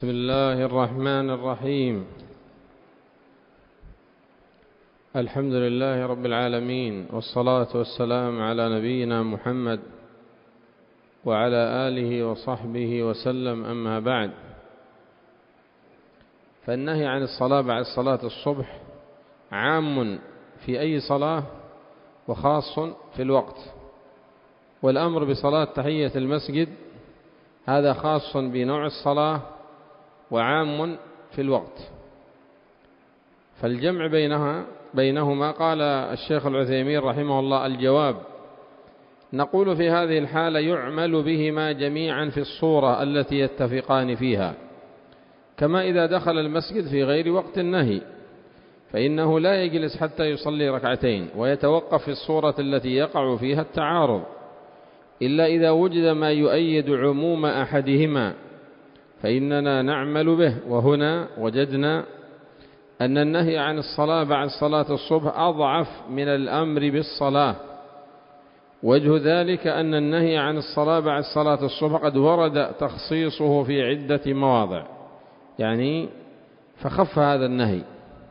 بسم الله الرحمن الرحيم. الحمد لله رب العالمين، والصلاة والسلام على نبينا محمد وعلى آله وصحبه وسلم. أما بعد، فالنهي عن الصلاة بعد صلاة الصبح عام في أي صلاة وخاص في الوقت، والأمر بصلاة تحية المسجد هذا خاص بنوع الصلاة وعام في الوقت. فالجمع بينهما قال الشيخ العثيمين رحمه الله: الجواب: نقول في هذه الحالة يعمل بهما جميعا في الصورة التي يتفقان فيها، كما إذا دخل المسجد في غير وقت النهي فإنه لا يجلس حتى يصلي ركعتين ويتوقف في الصورة التي يقع فيها التعارض، إلا إذا وجد ما يؤيد عموم أحدهما فإننا نعمل به. وهنا وجدنا أن النهي عن الصلاة بعد صلاة الصبح أضعف من الأمر بالصلاة. وجه ذلك أن النهي عن الصلاة بعد صلاة الصبح قد ورد تخصيصه في عدة مواضع، يعني فخف هذا النهي.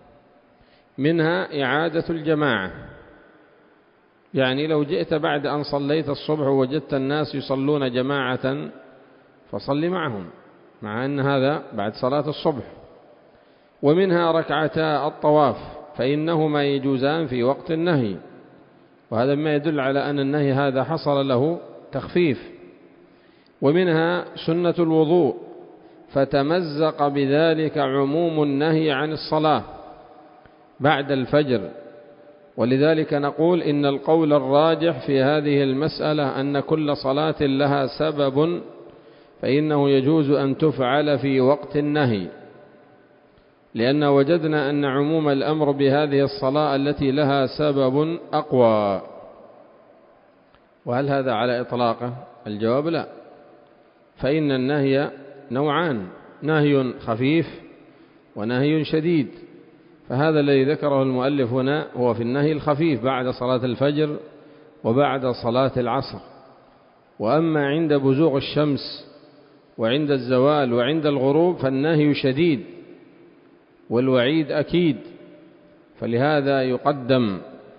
منها إعادة الجماعة، يعني لو جئت بعد أن صليت الصبح ووجدت الناس يصلون جماعة فصل معهم، مع أن هذا بعد صلاة الصبح. ومنها ركعتا الطواف، فإنهما يجوزان في وقت النهي، وهذا ما يدل على أن النهي هذا حصل له تخفيف. ومنها سنة الوضوء، فتمزق بذلك عموم النهي عن الصلاة بعد الفجر. ولذلك نقول إن القول الراجح في هذه المسألة أن كل صلاة لها سبب فإنه يجوز أن تفعل في وقت النهي، لأن وجدنا أن عموم الأمر بهذه الصلاة التي لها سبب أقوى. وهل هذا على إطلاقه؟ الجواب لا، فإن النهي نوعان: نهي خفيف ونهي شديد. فهذا الذي ذكره المؤلف هنا هو في النهي الخفيف بعد صلاة الفجر وبعد صلاة العصر. وأما عند بزوغ الشمس وعند الزوال وعند الغروب فالنهي شديد والوعيد أكيد، فلهذا يقدم.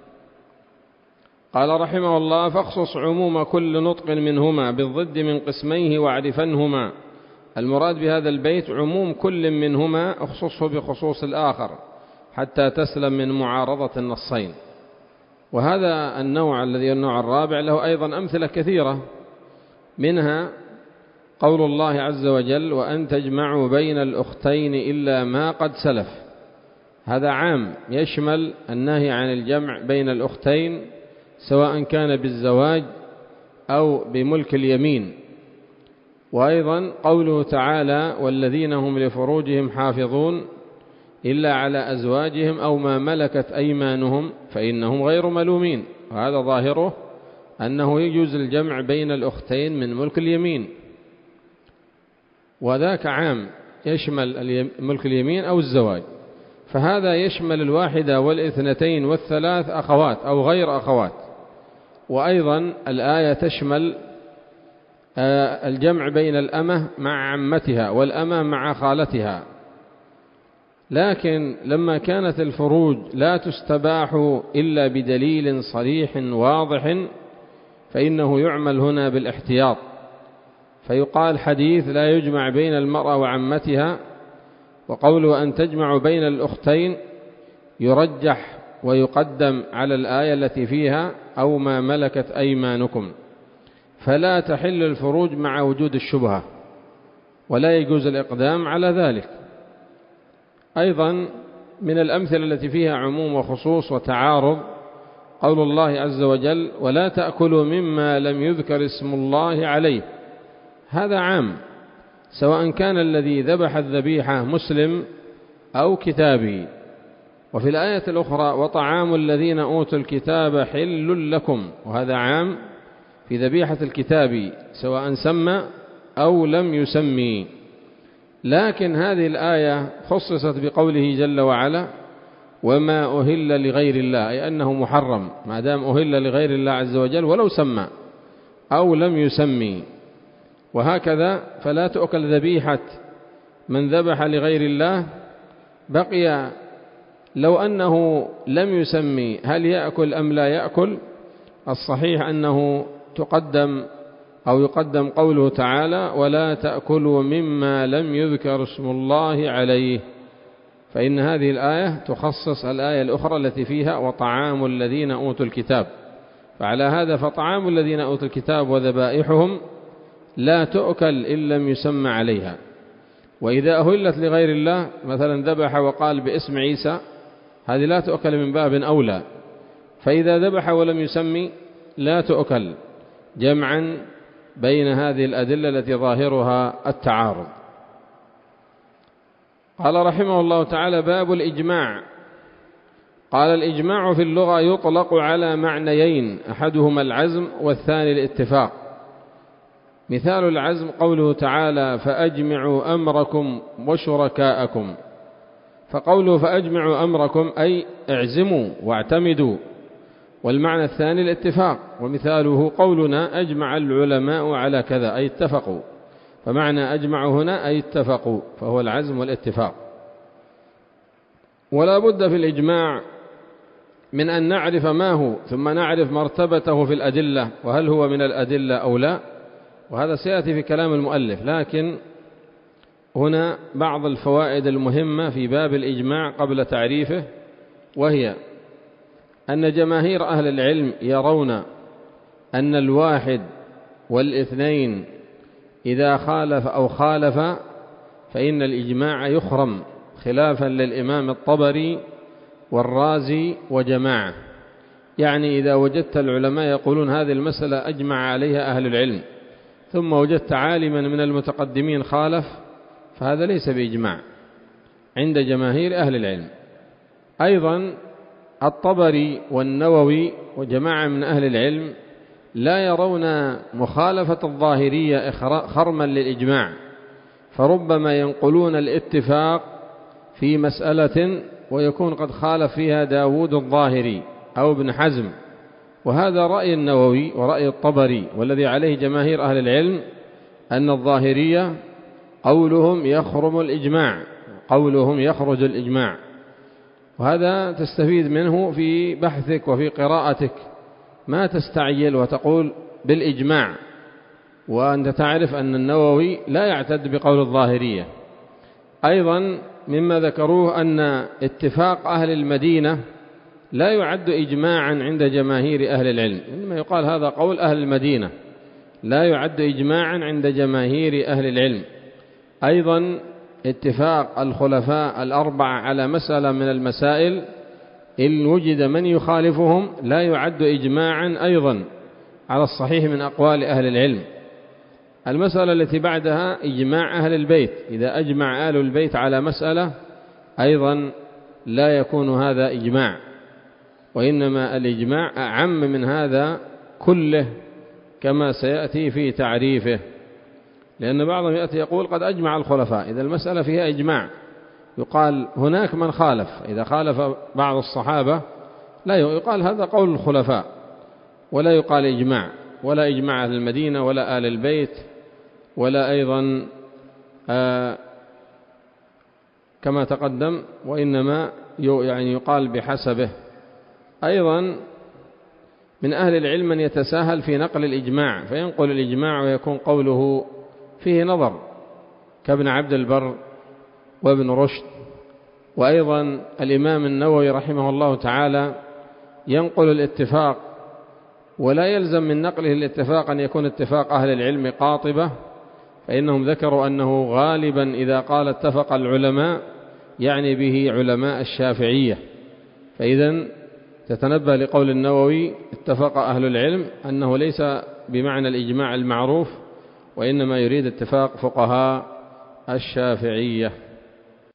قال رحمه الله: فاخصص عموم كل نطق منهما بالضد من قسميه واعرفنهما. المراد بهذا البيت عموم كل منهما اخصصه بخصوص الآخر حتى تسلم من معارضة النصين. وهذا النوع الذي النوع الرابع له أيضا أمثلة كثيرة، منها قول الله عز وجل: وأن تجمعوا بين الأختين إلا ما قد سلف. هذا عام يشمل النهي عن الجمع بين الأختين سواء كان بالزواج أو بملك اليمين. وأيضا قوله تعالى: والذين هم لفروجهم حافظون إلا على أزواجهم أو ما ملكت أيمانهم فإنهم غير ملومين. وهذا ظاهره أنه يجوز الجمع بين الأختين من ملك اليمين، وذاك عام يشمل ملك اليمين أو الزواج. فهذا يشمل الواحدة والاثنتين والثلاث أخوات أو غير أخوات. وأيضا الآية تشمل الجمع بين الأمة مع عمتها والأمة مع خالتها. لكن لما كانت الفروج لا تستباح إلا بدليل صريح واضح فإنه يعمل هنا بالاحتياط، فيقال حديث لا يجمع بين المرأة وعمتها، وقوله أن تجمع بين الأختين يرجح ويقدم على الآية التي فيها أو ما ملكت أيمانكم. فلا تحل الفروج مع وجود الشبهة، ولا يجوز الإقدام على ذلك. أيضا من الأمثلة التي فيها عموم وخصوص وتعارض قول الله عز وجل: ولا تأكلوا مما لم يذكر اسم الله عليه. هذا عام سواء كان الذي ذبح الذبيحة مسلم أو كتابي. وفي الآية الأخرى: وطعام الذين أوتوا الكتاب حل لكم. وهذا عام في ذبيحة الكتابي سواء سمى أو لم يسمي. لكن هذه الآية خصصت بقوله جل وعلا: وما أهل لغير الله، أي أنه محرم ما دام أهل لغير الله عز وجل ولو سمى أو لم يسمي. وهكذا فلا تؤكل ذبيحة من ذبح لغير الله بقي لو أنه لم يسمي هل يأكل أم لا يأكل. الصحيح أنه يقدم قوله تعالى ولا تأكلوا مما لم يذكر اسم الله عليه، فإن هذه الآية تخصص الآية الأخرى التي فيها وطعام الذين أوتوا الكتاب، فعلى هذا فطعام الذين أوتوا الكتاب وذبائحهم لا تؤكل إن لم يسمى عليها. وإذا أهلت لغير الله مثلا ذبح وقال باسم عيسى هذه لا تؤكل من باب أولى، فإذا ذبح ولم يسمي لا تؤكل، جمعا بين هذه الأدلة التي ظاهرها التعارض. قال رحمه الله تعالى باب الإجماع. قال الإجماع في اللغة يطلق على معنيين، أحدهما العزم والثاني الاتفاق. مثال العزم قوله تعالى فأجمعوا أمركم وشركاءكم، فقوله فأجمعوا أمركم أي اعزموا واعتمدوا، والمعنى الثاني الاتفاق، ومثاله قولنا أجمع العلماء على كذا أي اتفقوا، فمعنى أجمعوا هنا أي اتفقوا، فهو العزم والاتفاق. ولا بد في الإجماع من أن نعرف ما هو، ثم نعرف مرتبته في الأدلة وهل هو من الأدلة أو لا، وهذا سيأتي في كلام المؤلف. لكن هنا بعض الفوائد المهمة في باب الإجماع قبل تعريفه، وهي أن جماهير أهل العلم يرون أن الواحد والاثنين إذا خالف أو خالف فإن الإجماع يخرم، خلافا للإمام الطبري والرازي وجماعة. يعني إذا وجدت العلماء يقولون هذه المسألة أجمع عليها أهل العلم، ثم وجدت عالما من المتقدمين خالف، فهذا ليس بإجماع عند جماهير أهل العلم. أيضا الطبري والنووي وجماعة من أهل العلم لا يرون مخالفة الظاهرية خرما للإجماع، فربما ينقلون الاتفاق في مسألة ويكون قد خالف فيها داود الظاهري أو ابن حزم، وهذا رأي النووي ورأي الطبري، والذي عليه جماهير أهل العلم أن الظاهرية قولهم يخرم الإجماع، قولهم يخرج الإجماع. وهذا تستفيد منه في بحثك وفي قراءتك، ما تستعجل وتقول بالإجماع وأنت تعرف أن النووي لا يعتد بقول الظاهرية. أيضا مما ذكروه أن اتفاق أهل المدينة لا يعد إجماعا عند جماهير أهل العلم، إنما يقال هذا قول أهل المدينة، لا يعد إجماعا عند جماهير أهل العلم. أيضا اتفاق الخلفاء الأربعة على مسألة من المسائل إن وجد من يخالفهم لا يعد إجماعا أيضا على الصحيح من أقوال أهل العلم. المسألة التي بعدها إجماع أهل البيت، إذا أجمع أهل البيت على مسألة أيضا لا يكون هذا إجماع، وإنما الإجماع أعم من هذا كله كما سيأتي في تعريفه، لأن بعضهم يأتي يقول قد أجمع الخلفاء، إذا المسألة فيها إجماع يقال هناك من خالف، إذا خالف بعض الصحابة لا يقال هذا قول الخلفاء، ولا يقال إجماع، ولا إجماع أهل المدينة ولا آل البيت، ولا أيضا كما تقدم، وإنما يعني يقال بحسبه. أيضا من أهل العلم من يتساهل في نقل الإجماع، فينقل الإجماع ويكون قوله فيه نظر، كابن عبد البر وابن رشد. وأيضا الإمام النووي رحمه الله تعالى ينقل الاتفاق، ولا يلزم من نقله الاتفاق أن يكون اتفاق أهل العلم قاطبة، فإنهم ذكروا أنه غالبا إذا قال اتفق العلماء يعني به علماء الشافعية، فإذا تتنبه لقول النووي اتفق أهل العلم أنه ليس بمعنى الإجماع المعروف، وإنما يريد اتفاق فقهاء الشافعية.